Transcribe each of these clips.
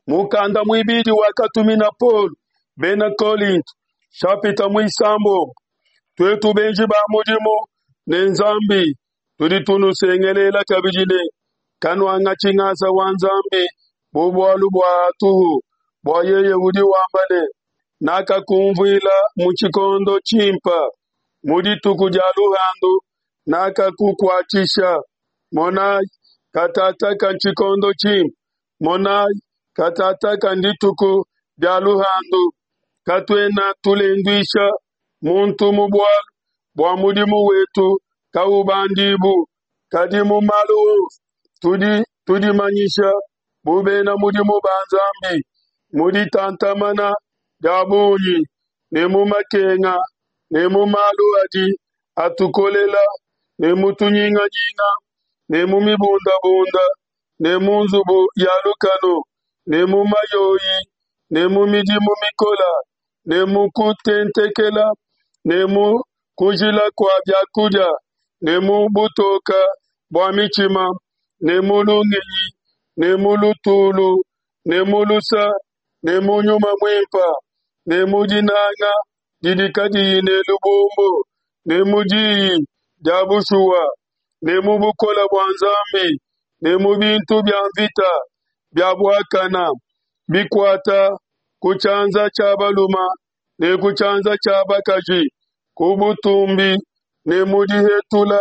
mukanda mwibidi wakatumina Paul bena Korinto chapita mwisambo twetu benji ba mudimu nenzambi tuli tunusengelela kabijine kanwanga chingaza wanzambi bubwalu bwatuhu bwayeye udi wambale naka kumvila muchikondo chimpa mudi tukujaluhandu naka kukwatisha monai katataka nchikondo chimpa monai katataka ndituku jaluhandu katwena tulendwisha muntu mubwalu bwa mudimu wetu kaubandibu kadimu malu tudi manyisha bubena mudimu banzambi mudi tantamana dabunyi nemu makenga nemu malu adi atukolela nemu tunyinga nyinga nemu mibunda bunda nemu nzubu yalukano nemu mayoyi nemu midimu mikola nemu kutentekela nemu kujila kwa byakuja nemu butoka bwa michima nemu lungenyi nemu lutulu nemu lusa nemu nyuma mwimpa nemu dinanga didikadine lubumbu nemu ji dabushuwa nemu bukola bwanzambi nemu bintu byamvita byabwakana bikwata kuchanza chabaluma ne kuchanza chabakaji kubutumbi nemu dihetula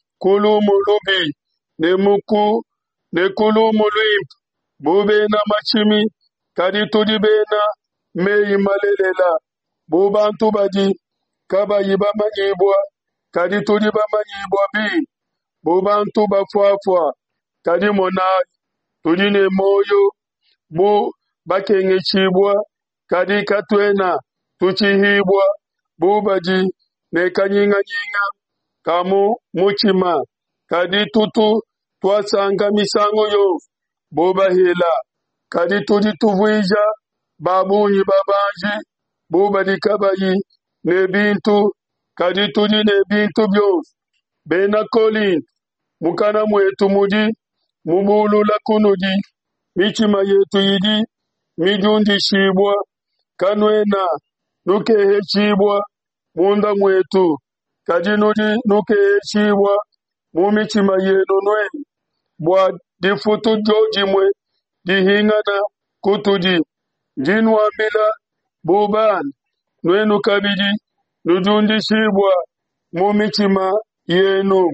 kulumulubi nemuku nekulumulimp bubena machimi kadi tudibena meyi malelela bubantu badi kabayiba manyibwa kadi tudiba manyibwa bi bubantu bafwafwa kadi monai tudine moyo bu bakenge chibwa kadi katwena tuchihibwa bubaji ne kanyinga nyinga kamu muchima kadi tutu twasanga misango yo bubahila kadi tudi tuvwija babunyi babanji bubadi kabayi ne bintu kadi tudi ne bintu byos bena Korinto mukana mwetu mudi mubulu la kunudi michima yetu yidi mijundi shibwa kanwena nukehe chibwa munda mwetu kadinudi nukehe chibwa mumichima yenu nwe bwa difutu jojimwe dihingana kutudi jinwambila buban nwenu kabidi nujundi shibwa mumichima yenu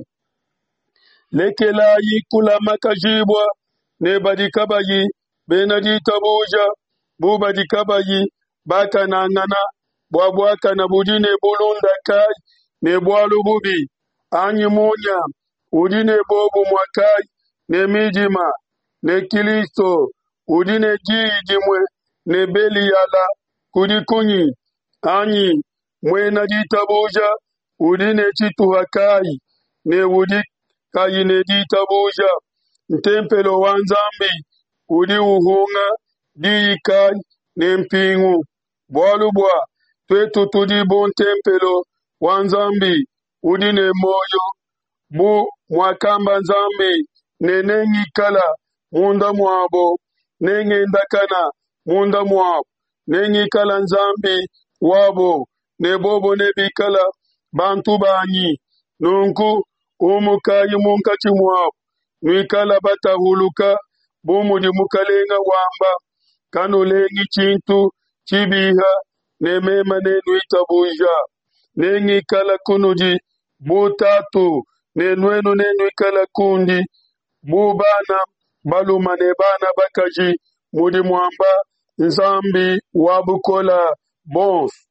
lekela yikula makajibwa ne badikabayi benadi tabuja bubadikabayi baka nangana bwabwaka na budine bulunda kai ne bwalu bubi anyi munya udine bobu mwakai ne mijima ne kilisto udine jijimwe ne beli yala kudikunyi anyi mwena ditabuja udine chituhakai ne udik kayi ne ditabuja ntempelo wanzambi udi uhunga diikai ne mpingu bwalubwa twetu tudi bon tempelo wanzambi udi ne moyo bu mwakamba nzambi nenengi kala munda mwabo nenge ndakana munda mwabo nengi kala nzambi wabo ne bobo ne bikala bantu banyi nunku umukayi munkati mwabo nwikala batahuluka bumudi mukalenga wamba kanulengi chintu chibiha nemema nenu itabuja nengi kala kunudi butatu nenwenu nenu ikala kundi bubana baluma ne bana bakaji mudi mwamba nzambi wabukola bons